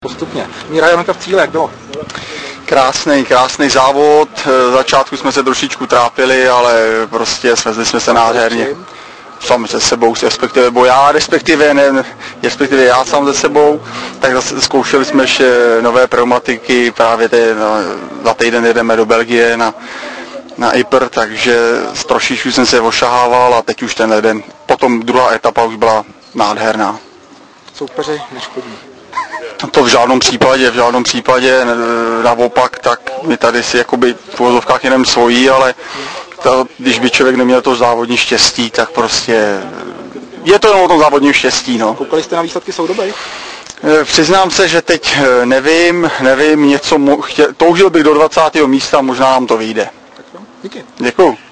postupně. Míra Joneta v cíli, jak bylo? Krásný závod. V začátku jsme se trošičku trápili, ale prostě svezli jsme se nádherně. Sami se sebou, respektive já sám se sebou, tak zase zkoušeli jsme ještě nové pneumatiky, právě za týden jedeme do Belgie na Ypres, takže trošičku jsem se ošahával a teď už ten jeden, potom druhá etapa už byla nádherná. Soupeři neškodí. To v žádném případě, naopak, tak my tady si jakoby v uvozovkách jenom svojí, ale když by člověk neměl to závodní štěstí, tak prostě je to jenom o tom závodním štěstí, no. Koukali jste na výsledky soudobých? Přiznám se, že teď nevím, toužil bych do 20. místa, možná nám to vyjde. Tak jo, díky. Děkuju.